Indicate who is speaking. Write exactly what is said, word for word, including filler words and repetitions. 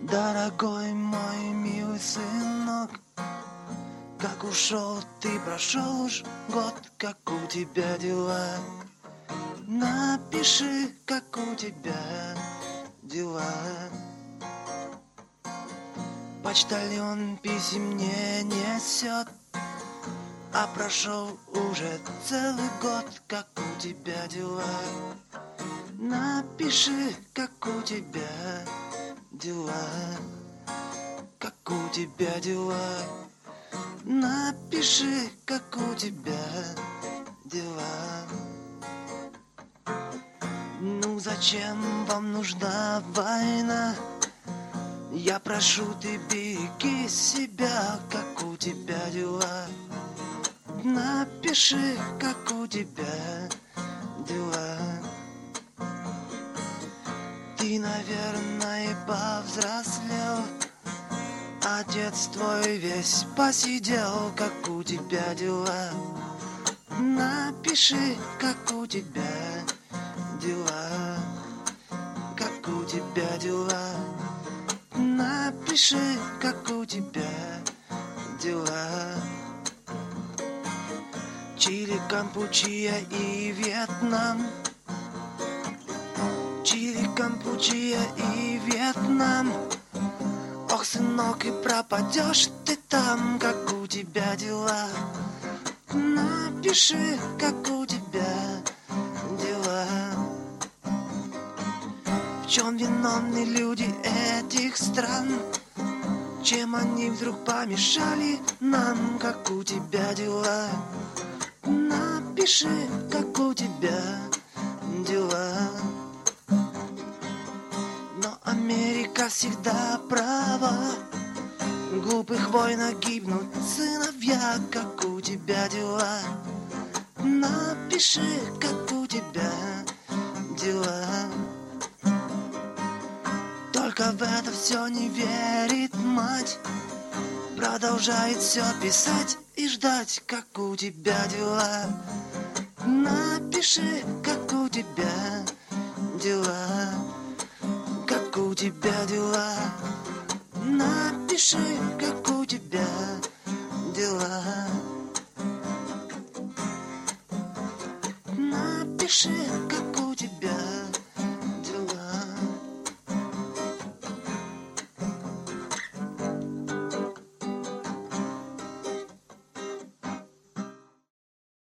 Speaker 1: Дорогой мой милый сынок, как ушел ты, прошел уж год, как у тебя дела. Напиши, как у тебя дела. Почтальон писем не несет, а прошел уже целый год, как у тебя дела. Напиши, как у тебя дела. Как у тебя дела. Напиши, как у тебя дела. Ну зачем вам нужна война? Я прошу, ты береги себя, как у тебя дела. Напиши, как у тебя дела. Ты, наверное, повзрослел, отец твой весь посидел, как у тебя дела. Напиши, как у тебя дела. Как у тебя дела. Напиши, как у тебя дела. Чили, Кампучия и Вьетнам. Чили, Кампучия и Вьетнам. Ох, сынок, и пропадешь ты там, как у тебя дела. Напиши, как у тебя дела. В чем виновны люди этих стран? Чем они вдруг помешали нам, как у тебя дела? Напиши, как у тебя дела. Но Америка всегда права. Глупых войнах гибнут сыновья, как у тебя дела. Напиши, как у тебя дела. Только в это все не верит мать. Продолжает все писать и ждать, как у тебя дела. Напиши, как у тебя дела. Как у тебя дела. Напиши, как у тебя дела. Напиши, как